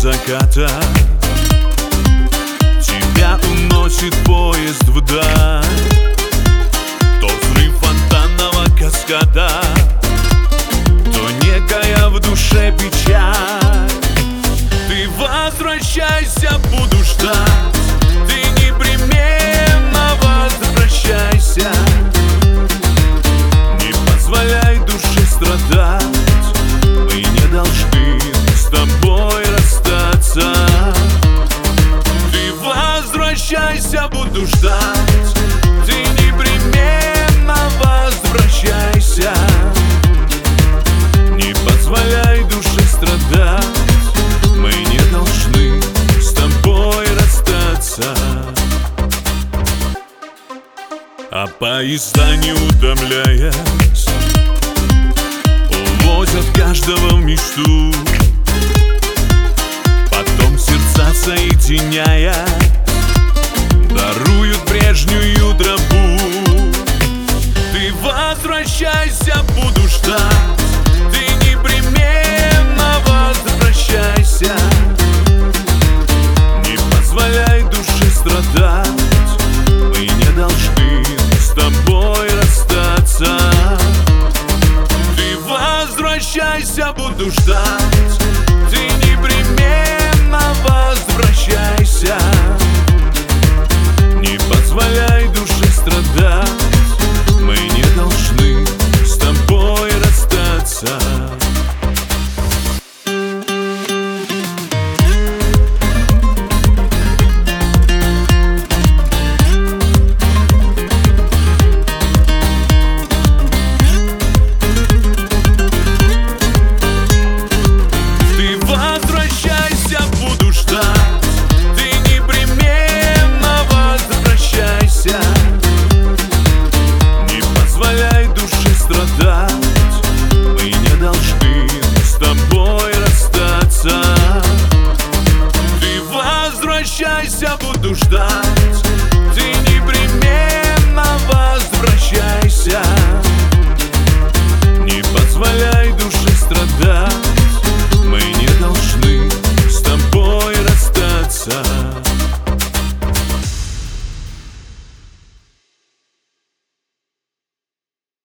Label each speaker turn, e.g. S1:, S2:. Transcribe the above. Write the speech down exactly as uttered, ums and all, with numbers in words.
S1: заката. Тебя уносит поезд вдаль, то взрыв фонтанного каскада, то некая в душе печаль. Ты возвращайся, буду ждать, ты непременно возвращайся. Не позволяй душе страдать, мы не должны с тобой расстаться. Ты возвращайся, буду ждать, ты непременно возвращайся. Не позволяй душе страдать, мы не должны с тобой расстаться. А поезда, не утомляясь, увозят каждого в мечту, потом сердца соединяя, даруют прежнюю тропу. Ты возвращайся, буду ждать, ты непременно возвращайся. Не позволяй душе страдать, мы не должны с тобой расстаться. Ты возвращайся, буду ждать, ты непременно возвращайся. Не позволяй душе страдать,